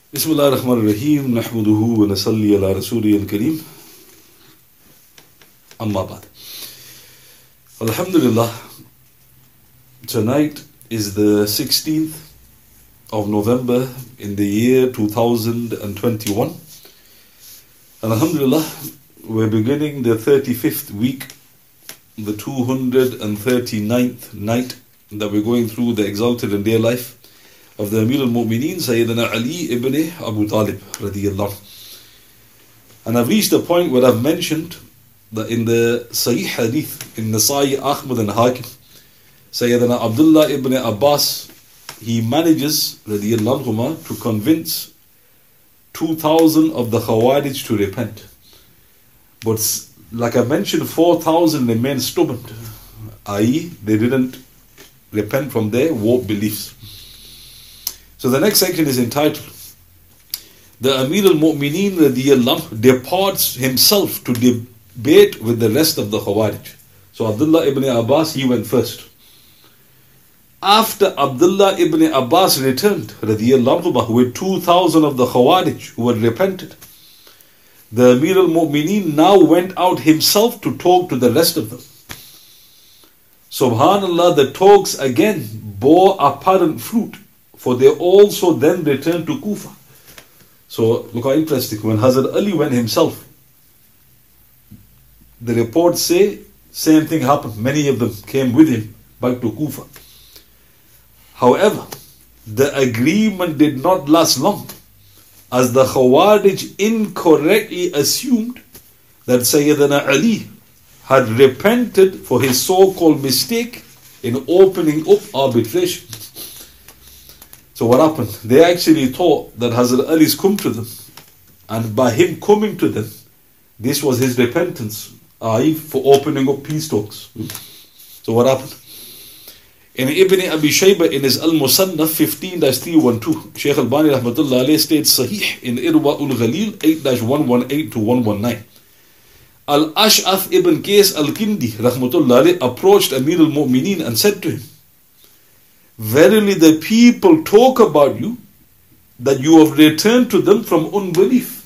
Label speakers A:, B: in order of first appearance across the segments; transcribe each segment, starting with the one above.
A: Bismillah ar-Rahman ar-Rahim. Nahmaduhu wa nasalli ala Rasulih al-Kareem. Amma ba'd. Alhamdulillah. Tonight is the 16th of November in the year 2021. And Alhamdulillah, we're beginning the 35th week, the 239th night that we're going through the exalted and dear life of the Amir al-Mu'mineen, Sayyidina Ali ibn Abu Talib radiyallahu. And I've reached a point where I've mentioned that in the Sahih Hadith, in Nasa'i, Ahmad and Hakim, Sayyidina Abdullah ibn Abbas, he manages radiyallahu to convince 2,000 of the Khawarij to repent. But like I mentioned, 4,000 remained stubborn, i.e. they didn't repent from their warped beliefs. So the next section is entitled, the Amir al-Mu'mineen radiyallahu departs himself to debate with the rest of the Khawarij. So Abdullah ibn Abbas, he went first. After Abdullah ibn Abbas returned radiyallahu with 2,000 of the Khawarij who had repented, the Amir al-Mu'mineen now went out himself to talk to the rest of them. Subhanallah, the talks again bore apparent fruit, for they also then returned to Kufa. So look how interesting. When Hazrat Ali went himself, the reports say same thing happened. Many of them came with him back to Kufa. However, the agreement did not last long, as the Khawarij incorrectly assumed that Sayyidina Ali had repented for his so-called mistake in opening up arbitration. So what happened? They actually thought that Hazrat Ali's come to them, and by him coming to them, this was his repentance, i.e. for opening up peace talks. So what happened? In Ibn Abi Shayba in his Al-Musannaf 15-312, Shaykh Al-Bani rahmatullah alayhi states Sahih in Irwa ul-Ghalil 8-118 to 119. Al-Ash'af ibn Qais al-Kindi rahmatullah alayhi approached Amir al-Mu'mineen and said to him, verily the people talk about you that you have returned to them from unbelief.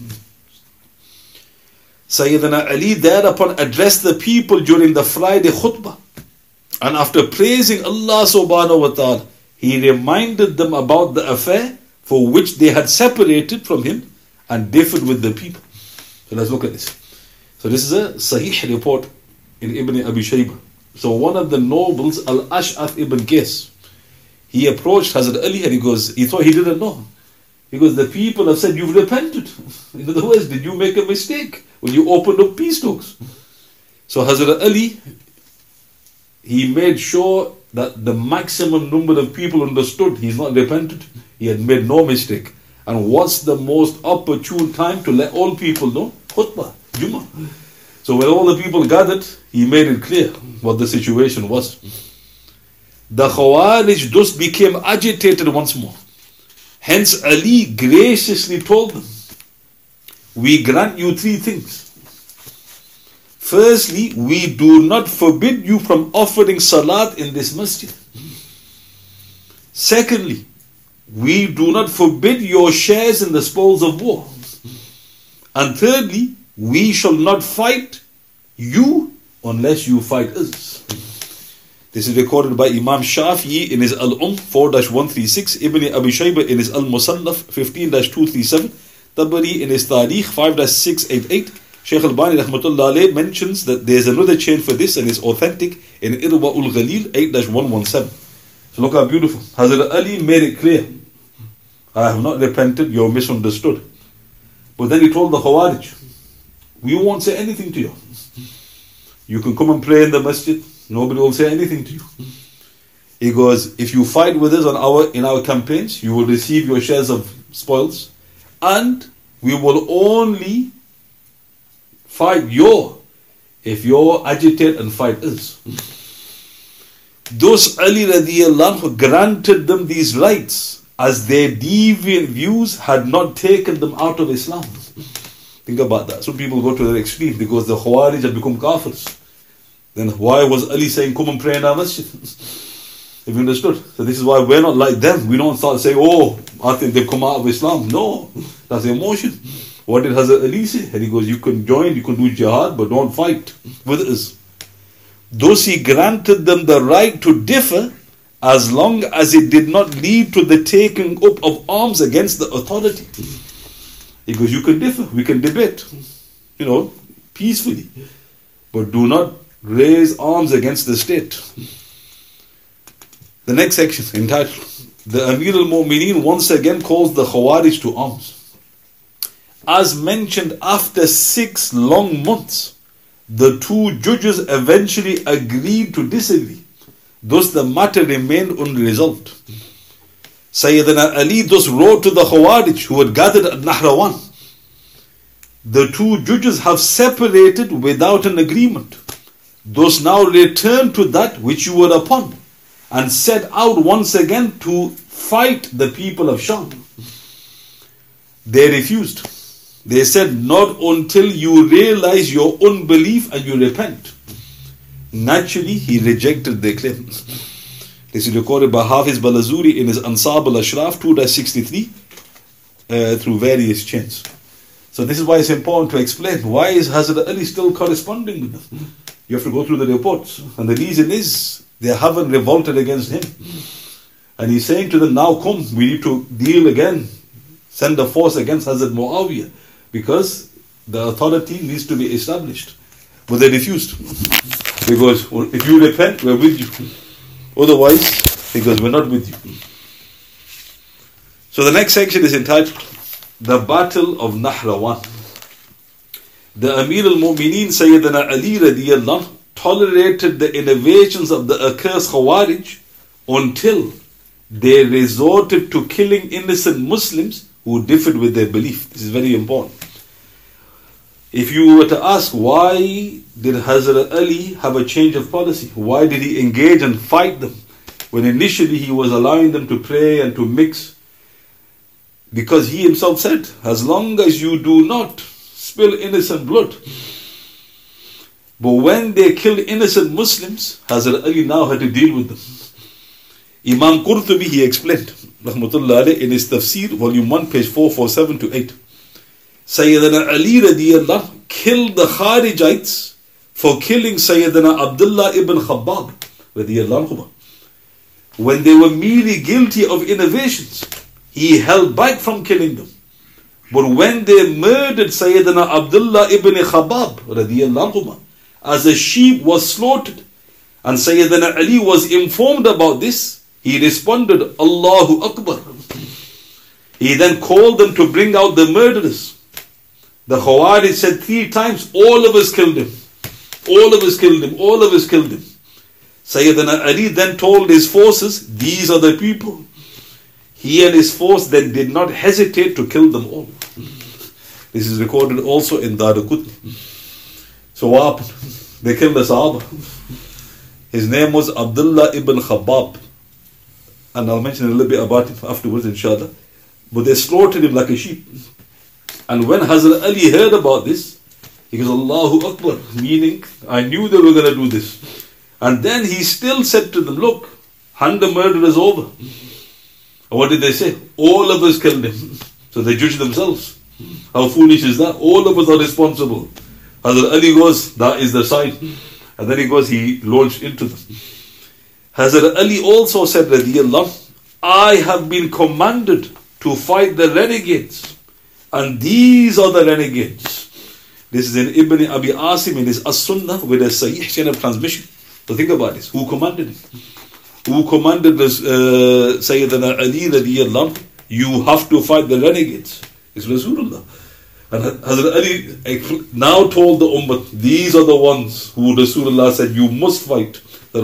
A: Sayyidina Ali thereupon addressed the people during the Friday khutbah, and after praising Allah subhanahu wa ta'ala, he reminded them about the affair for which they had separated from him and differed with the people. So let's look at this. So this is a Sahih report in Ibn Abi Shayba. So one of the nobles, Al-Ash'af ibn Qais, he approached Hazrat Ali and he thought he didn't know. He goes, the people have said you've repented. In other words, did you make a mistake when you opened up peace talks? So Hazrat Ali, he made sure that the maximum number of people understood he's not repented. He had made no mistake. And what's the most opportune time to let all people know? Khutbah, Jummah. So when all the people gathered, he made it clear what the situation was. The Khawarij thus became agitated once more. Hence Ali graciously told them, we grant you three things. Firstly, we do not forbid you from offering salat in this masjid. Secondly, we do not forbid your shares in the spoils of war. And thirdly, we shall not fight you unless you fight us. This is recorded by Imam Shafi'i in his Al-Umm 4-136, Ibn Abi Shayba in his Al-Musannaf 15-237, Tabari in his Tariq 5-688. Shaykh Al-Bani rahmatullah alayh mentions that there is another chain for this and is authentic in Irwa ul-Ghalil 8-117. So look how beautiful. Hazrat Ali made it clear, I have not repented, you're misunderstood. But then he told the Khawarij, we won't say anything to you. You can come and pray in the masjid, nobody will say anything to you. He goes, if you fight with us in our campaigns, you will receive your shares of spoils, and we will only fight if you agitate and fight us. Thus Ali radiyallahu anhu granted them these rights, as their deviant views had not taken them out of Islam. Think about that. Some people go to the extreme because the Khawarij have become kafirs. Then why was Ali saying, come and pray in our masjid? Have you understood? So this is why we're not like them. We don't start saying, oh, I think they've come out of Islam. No, that's emotion. What did Hazrat Ali say? And he goes, you can join, you can do jihad, but don't fight with us. Thus he granted them the right to differ as long as it did not lead to the taking up of arms against the authority. He goes, you can differ, we can debate, peacefully, but do not raise arms against the state. The next section entitled, the Amir al-Mu'mineen once again calls the Khawarij to arms. As mentioned, after 6 long months, the two judges eventually agreed to disagree. Thus the matter remained unresolved. Sayyidina Ali thus wrote to the Khawarij who had gathered at Nahrawan, the two judges have separated without an agreement. Thus now return to that which you were upon, and set out once again to fight the people of Sham. They refused. They said, not until you realize your unbelief and you repent. Naturally, he rejected their claim. This is recorded by Hafiz Balazuri in his Ansab al-Ashraf 2-63 through various chains. So this is why it's important to explain, why is Hazrat Ali still corresponding with them? You have to go through the reports. And the reason is, they haven't revolted against him. And he's saying to them, now come, we need to deal again. Send a force against Hazrat Muawiyah. Because the authority needs to be established. But they refused. Because if you repent, we're with you. Otherwise, because we're not with you. So the next section is entitled, The Battle of Nahrawan. The Amir al-Mu'mineen Sayyidina Ali radiyallahu anhu tolerated the innovations of the accursed Khawarij until they resorted to killing innocent Muslims who differed with their belief. This is very important. If you were to ask, why did Hazrat Ali have a change of policy? Why did he engage and fight them when initially he was allowing them to pray and to mix? Because he himself said, as long as you do not spill innocent blood. But when they killed innocent Muslims, Hazrat Ali now had to deal with them. Imam Qurtubi, he explained, rahmatullah alayh, in his tafsir, volume 1, page 447-8. Sayyidina Ali radiyallahu killed the Kharijites for killing Sayyidina Abdullah ibn Khabbab radiyallahu. When they were merely guilty of innovations, he held back from killing them. But when they murdered Sayyidina Abdullah ibn Khabbab radiyallahu, as a sheep was slaughtered, and Sayyidina Ali was informed about this, he responded, Allahu Akbar. He then called them to bring out the murderers. The Khawarij said 3 times, all of us killed him. All of us killed him. All of us killed him. Sayyidina Ali then told his forces, these are the people. He and his force then did not hesitate to kill them all. This is recorded also in Daraqutni. So what happened? They killed the Sahaba. His name was Abdullah ibn Khabbab. And I'll mention a little bit about him afterwards, inshallah. But they slaughtered him like a sheep. And when Hazrat Ali heard about this, he goes, Allahu Akbar, meaning, I knew they were going to do this. And then he still said to them, look, hand the murderers over. And what did they say? All of us killed him. So they judged themselves. How foolish is that? All of us are responsible. Hazrat Ali goes, that is the sign. And then he launched into them. Hazrat Ali also said, radiyallahu, I have been commanded to fight the renegades. And these are the renegades. This is in Ibn Abi Asim in his As-Sunnah with a Sahih chain of transmission. So think about this. Who commanded him? Who commanded Sayyidina Ali radiyallahu? You have to fight the renegades. It's Rasulullah. And Hazrat Ali now told the Ummah, these are the ones who Rasulullah said, you must fight.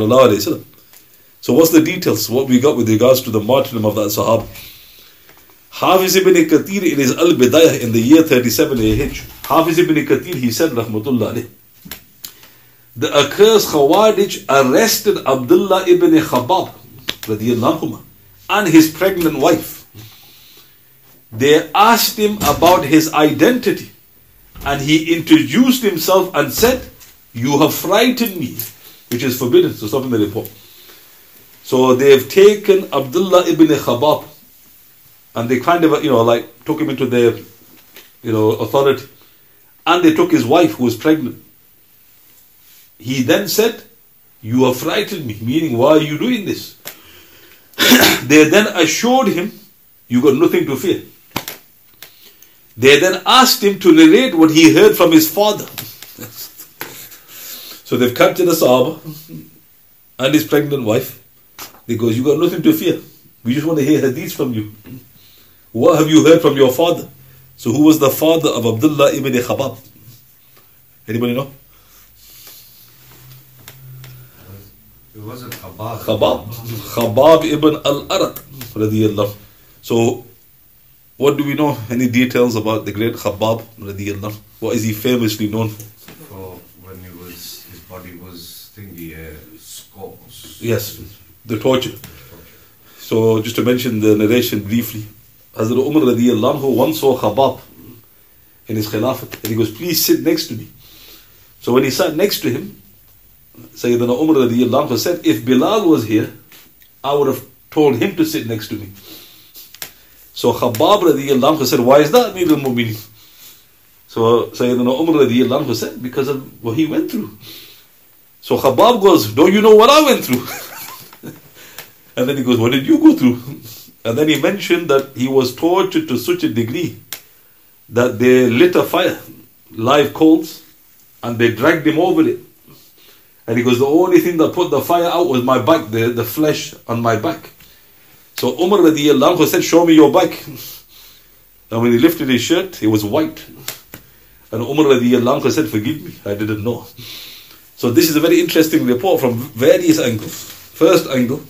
A: So what's the details? What we got with regards to the martyrdom of that Sahaba? Hafiz ibn Kathir in his Al-Bidayah in the year 37 AH, Hafiz ibn Kathir, he said, rahmatullah alayh, the accursed Khawarij arrested Abdullah ibn Khabbab radiyallahu and his pregnant wife. They asked him about his identity, and he introduced himself and said, you have frightened me, which is forbidden. So stop in the report. So they've taken Abdullah ibn Khabab and they kind of, like took him into their, authority. And they took his wife who was pregnant. He then said, "You have frightened me," meaning, why are you doing this? They then assured him, "You got nothing to fear." They then asked him to narrate what he heard from his father. So they've captured a Sahaba and his pregnant wife. They goes, "You got nothing to fear. We just want to hear hadiths from you. What have you heard from your father?" So who was the father of Abdullah ibn Khabab? Anybody know?
B: It wasn't Khabab.
A: Khabab ibn al-Arat radiyallahu. So what do we know? Any details about the great Khabab radiyallahu? What is he famously known for?
B: For when his body was thingy, scores.
A: Yes, the torture. So just to mention the narration briefly, Hazrat Umar radiyallahu anhu once saw Khabab in his Khilafat and he goes, "Please sit next to me." So when he sat next to him, Sayyidina Umar radiyallahu anhu said, "If Bilal was here, I would have told him to sit next to me." So Khabab radiyallahu anhu said, "Why is that, Amir al-Mu'mineen?" So Sayyidina Umar radiyallahu anhu said, "Because of what he went through." So Khabab goes, "Don't you know what I went through?" And then he goes, "What did you go through?" And then he mentioned that he was tortured to such a degree that they lit a fire, live coals, and they dragged him over it. And he goes, "The only thing that put the fire out was my back, the flesh on my back." So Umar radiyallahu anhu said, "Show me your back." And when he lifted his shirt, it was white. And Umar radiyallahu anhu said, "Forgive me, I didn't know." So this is a very interesting report from various angles. First angle,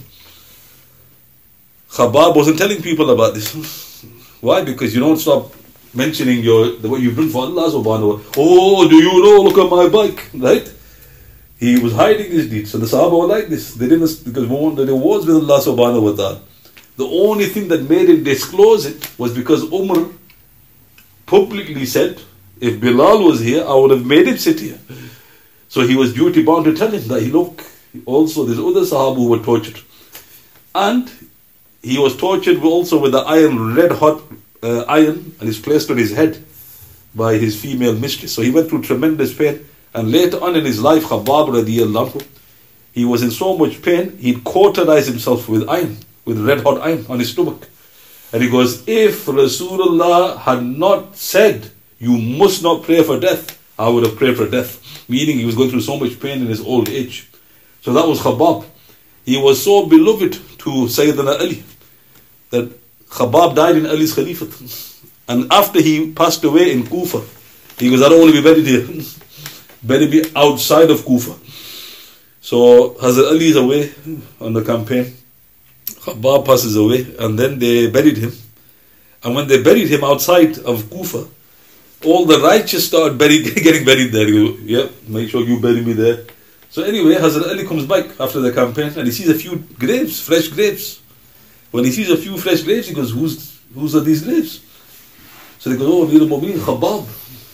A: Khabab wasn't telling people about this. Why? Because you don't stop mentioning what you've done for Allah subhanahu wa ta'ala. "Oh, do you know? Look at my bike." Right? He was hiding his deeds. So the Sahaba were like this. They didn't, because we wanted the rewards with Allah subhanahu wa ta'ala. The only thing that made him disclose it was because Umar publicly said, "If Bilal was here, I would have made him sit here." So he was duty bound to tell him that, look, also there's other Sahaba who were tortured. And he was tortured also with the iron, red hot iron, and it's placed on his head by his female mistress. So he went through tremendous pain. And later on in his life, Khabab radiyallahu anhu, he was in so much pain, he'd cauterize himself with iron, with red hot iron on his stomach. And he goes, "If Rasulullah had not said, 'You must not pray for death,' I would have prayed for death." Meaning he was going through so much pain in his old age. So that was Khabab. He was so beloved to Sayyidina Ali that Khabab died in Ali's Khalifat. And after he passed away in Kufa, he goes, "I don't want to be buried here. Better be outside of Kufa." So Hazrat Ali is away on the campaign. Khabab passes away, and then they buried him. And when they buried him outside of Kufa, all the righteous started getting buried there. You go, "Yeah, make sure you bury me there." So anyway, Hazrat Ali comes back after the campaign, and he sees a few graves, fresh graves. When he sees a few fresh graves, he goes, "Whose are these graves?" So they go, "Oh, Amir al-Mu'mineen, Khabab."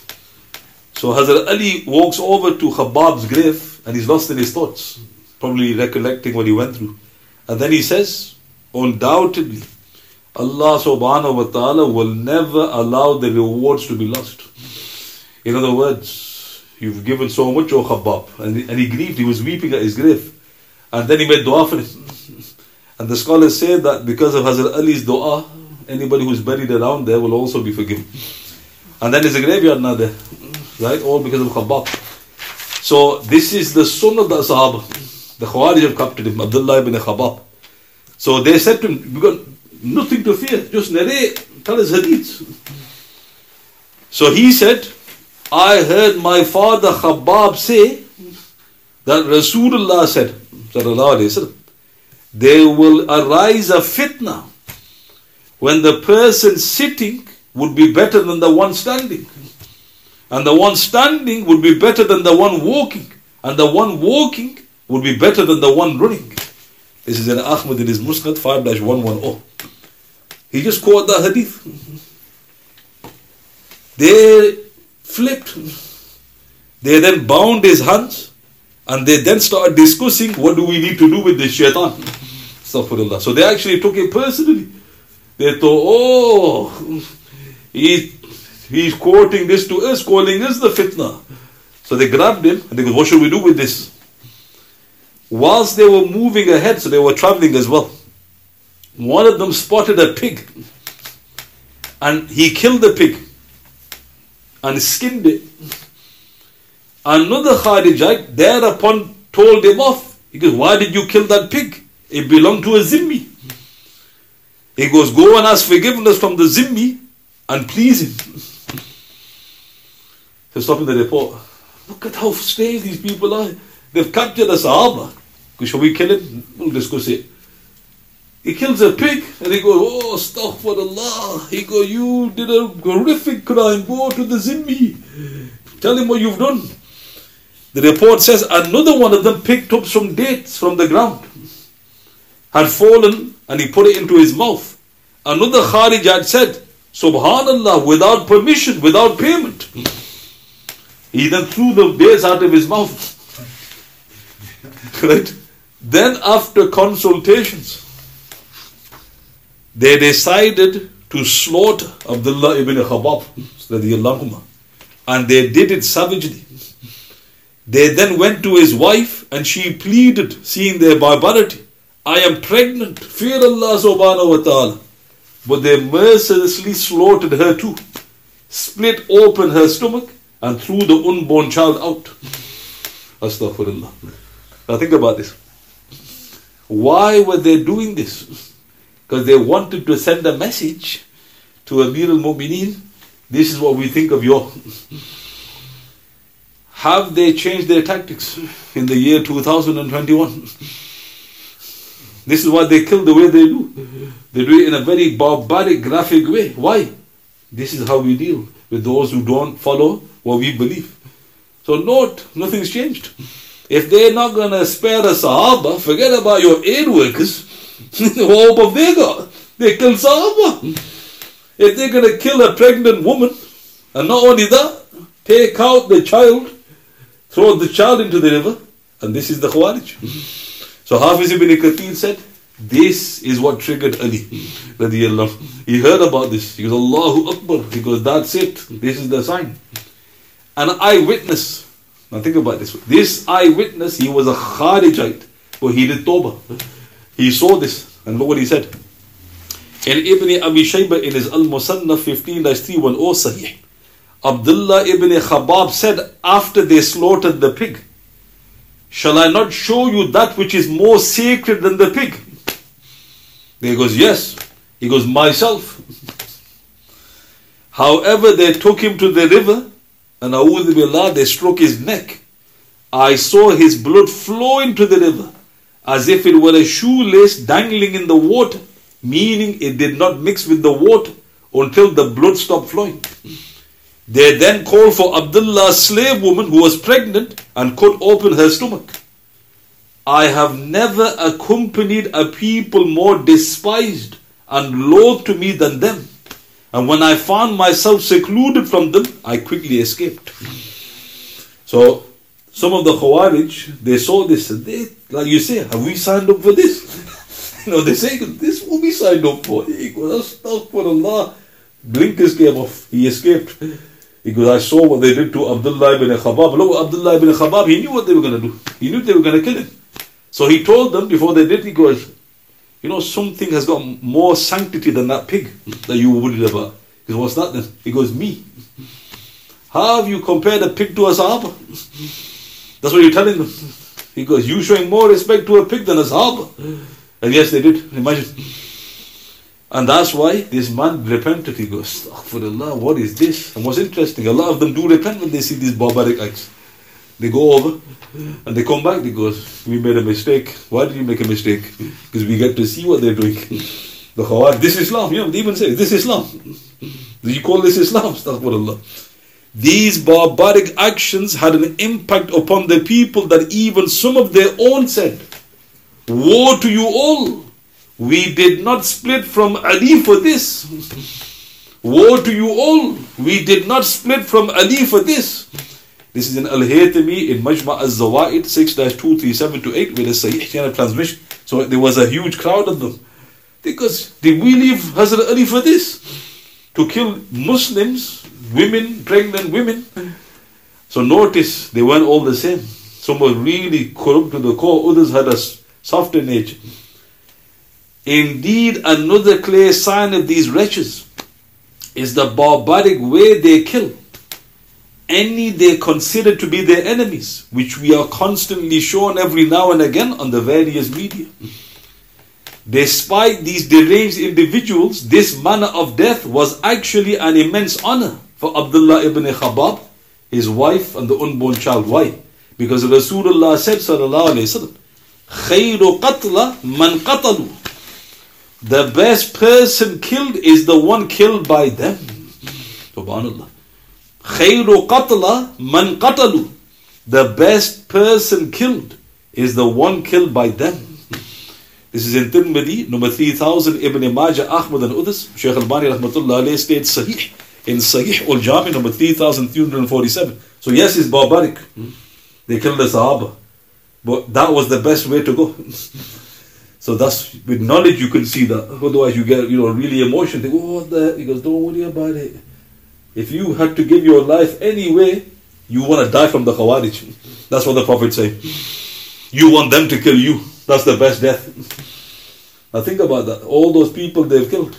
A: So Hazrat Ali walks over to Khabab's grave and he's lost in his thoughts, probably recollecting what he went through. And then he says, "Undoubtedly, Allah subhanahu wa ta'ala will never allow the rewards to be lost." In other words, you've given so much, O Khabab. And he grieved, he was weeping at his grave. And then he made dua for him. And the scholars say that because of Hazrat Ali's dua, anybody who's buried around there will also be forgiven. And then there's a graveyard now there. Right? All because of Khabab. So this is the son of the Sahaba. The Khawarij have captured him, Abdullah ibn Khabab. So they said to him, "We got nothing to fear, just narrate, tell us hadiths." So he said, "I heard my father Khabab say that Rasulullah said, sallallahu alayhi wasallam, there will arise a fitna when the person sitting would be better than the one standing. And the one standing would be better than the one walking. And the one walking would be better than the one running." This is in Ahmad in his Musnad 5-110. He just quoted the hadith. They flipped. They then bound his hands. And they then started discussing, what do we need to do with this shaitan? Astaghfirullah. So they actually took it personally. They thought, oh, he's quoting this to us, calling us the fitna. So they grabbed him and they go, what should we do with this? Whilst they were moving ahead, so they were traveling as well, one of them spotted a pig and he killed the pig and skinned it. Another Kharijite thereupon told him off. He goes, why did you kill that pig? It belonged to a Zimmi. He goes, go and ask forgiveness from the Zimmi and please him. So stopping the report. Look at how strange these people are. They've captured a Sahaba. Shall we kill him? We'll discuss it. He kills a pig and he goes, oh, astaghfirullah. He goes, you did a horrific crime. Go to the Zimmi. Tell him what you've done. The report says another one of them picked up some dates from the ground. Had fallen and he put it into his mouth. Another Kharijat said, Subhanallah, without permission, without payment. He then threw the dates out of his mouth. Right? Then after consultations, they decided to slaughter Abdullah ibn Khabab. And they did it savagely. They then went to his wife and she pleaded, seeing their barbarity, I am pregnant, fear Allah subhanahu wa ta'ala. But they mercilessly slaughtered her too, split open her stomach and threw the unborn child out. Astaghfirullah. Now think about this. Why were they doing this? Because they wanted to send a message to Amir al-Mu'mineen. This is what we think of you. Have they changed their tactics in the year 2021? This is why they kill the way they do. They do it in a very barbaric, graphic way. Why? This is how we deal with those who don't follow what we believe. So note, nothing's changed. If they're not going to spare the Sahaba, forget about your aid workers. What hope have they got? They kill Sahaba. If they're going to kill a pregnant woman, and not only that, take out the child, throw the child into the river, and this is the Khawarij. So Hafiz ibn Kathir said, this is what triggered Ali. He heard about this. He goes, Allahu Akbar. He goes, that's it. This is the sign. An eyewitness. Now think about this. This eyewitness, he was a Kharijite, but he did Tawbah. He saw this, and look what he said. In Ibn Abi Shayba in his Al-Musannaf 15-310 Sahih, Abdullah ibn Khabab said after they slaughtered the pig, shall I not show you that which is more sacred than the pig? He goes, yes. He goes, myself. However, they took him to the river, and a'udhu billah, they struck his neck. I saw his blood flow into the river, as if it were a shoelace dangling in the water, meaning it did not mix with the water until the blood stopped flowing. They then called for Abdullah's slave woman who was pregnant and cut open her stomach. I have never accompanied a people more despised and loathed to me than them. And when I found myself secluded from them, I quickly escaped. So, some of the Khawarij, they saw this and they, like you say, have we signed up for this? They say, this is what we signed up for. He goes, astaghfirullah. Blinkers came off. He escaped. He goes, I saw what they did to Abdullah ibn Khabab. Look, Abdullah ibn Khabab, he knew what they were going to do. He knew they were going to kill him. So he told them before they did, he goes, something has got more sanctity than that pig that you were worried about. He goes, what's that then? He goes, me. How have you compared a pig to a Sahaba? That's what you're telling them. He goes, you showing more respect to a pig than a Sahaba. And yes, they did. Imagine. And that's why this man repented. He goes, astaghfirullah, what is this? And what's interesting, a lot of them do repent when they see these barbaric acts. They go over and they come back. They goes, we made a mistake. Why did you make a mistake? Because we get to see what they're doing. The Khawarij, this is Islam. They even say, this is Islam. Do you call this Islam? Astaghfirullah. These barbaric actions had an impact upon the people that even some of their own said, woe to you all. We did not split from Ali for this. Woe to you all. We did not split from Ali for this. This is in Al-Haythami in Majma' al-Zawaid 6-237-8 with a Sahih chain of transmission. So there was a huge crowd of them. Because did we leave Hazrat Ali for this? To kill Muslims, women, pregnant women. So notice, they weren't all the same. Some were really corrupt to the core, others had a softer nature. Indeed, another clear sign of these wretches is the barbaric way they kill any they consider to be their enemies, which we are constantly shown every now and again on the various media. Despite these deranged individuals, this manner of death was actually an immense honor for Abdullah ibn Khabbab, his wife and the unborn child. Why? Because Rasulullah said, sallallahu alayhi wasallam, خَيْرُ قَتْلَ مَنْ قَتَلُوا. The best person killed is the one killed by them. Subhanallah. خَيْرُ قَتْلَ مَنْ قَتَلُوا. The best person killed is the one killed by them. This is in Tirmidhi, number 3000, Ibn Majah, Ahmad and others. Shaykh Albani rahmatullah alayhi states Sahih, in Sahih al-Jami, number 3347. So yes, it's barbaric. They killed the Sahaba. But that was the best way to go. So that's, with knowledge you can see that. Otherwise you get, really emotional. They go, oh, what the? He goes, don't worry about it. If you had to give your life anyway, you want to die from the Khawarij. That's what the Prophet said. You want them to kill you. That's the best death. Now think about that. All those people they've killed.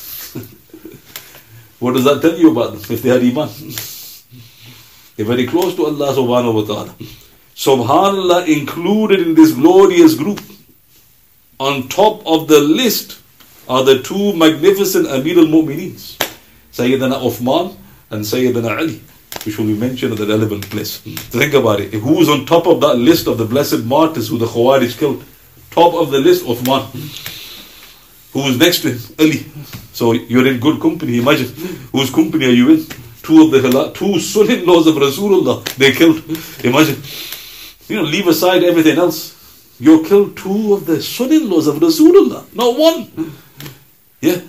A: What does that tell you about them if they had Iman? They're very close to Allah subhanahu wa ta'ala. Subhanallah, included in this glorious group, on top of the list are the two magnificent Amir al-Mu'mineen, Sayyidina Uthman and Sayyidina Ali, which will be mentioned at the relevant place. Think about it. Who's on top of that list of the blessed martyrs who the Khawarij killed? Top of the list, Uthman. Who's next to him? Ali. So you're in good company. Imagine, whose company are you in? Two son-in-laws of Rasulullah they killed. Imagine. Leave aside everything else. You killed two of the son-in-laws of Rasulullah, not one. Yeah.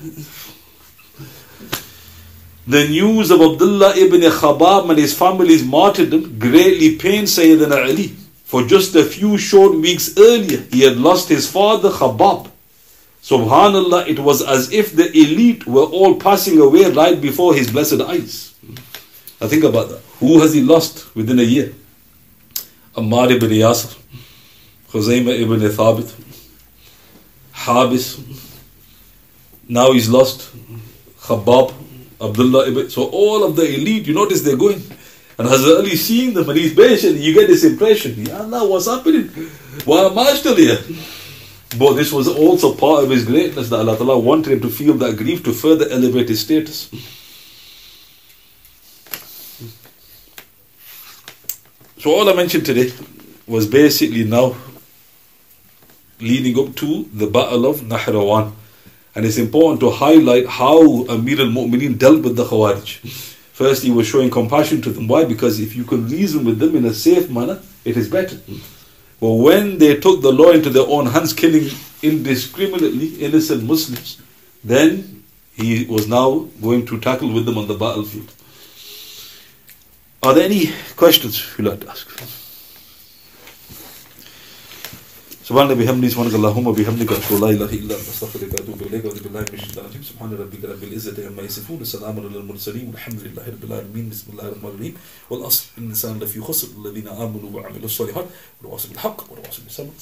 A: The news of Abdullah ibn Khabbab and his family's martyrdom greatly pained Sayyidina Ali. For just a few short weeks earlier, he had lost his father Khabbab. Subhanallah, it was as if the elite were all passing away right before his blessed eyes. Now think about that. Who has he lost within a year? Ammar ibn Yasir, Khuzaymah ibn Thabit, Habis. Now he's lost Khabbab, Abdullah ibn. So all of the elite, you notice they're going. And Hazrat Ali seeing them and he's patient, you get this impression, Ya Allah, what's happening? Why am I still here? But this was also part of his greatness, that Allah Ta'ala wanted him to feel that grief to further elevate his status. So all I mentioned today was basically now leading up to the Battle of Nahrawan. And it's important to highlight how Amir al-Mu'mineen dealt with the Khawarij. First, he was showing compassion to them. Why? Because if you can reason with them in a safe manner, it is better. But when they took the law into their own hands, killing indiscriminately innocent Muslims, then he was now going to tackle with them on the battlefield. Are there any questions you'd like to ask? سبحان بحمده سبحانك اللهم وبحمدك أشهد أن لا إله إلا أنت أستغفرك وأتوب إليك وأعوذ بالله من الشيطان الرجيم سبحان ربك رب العزة عما يصفون وسلام على المرسلين والحمد لله رب العالمين بسم الله الرحمن الرحيم والعصر إن الإنسان لفي خسر الذين آمنوا وعملوا الصالحات والتواصوا بالحق والتواصوا بالصبر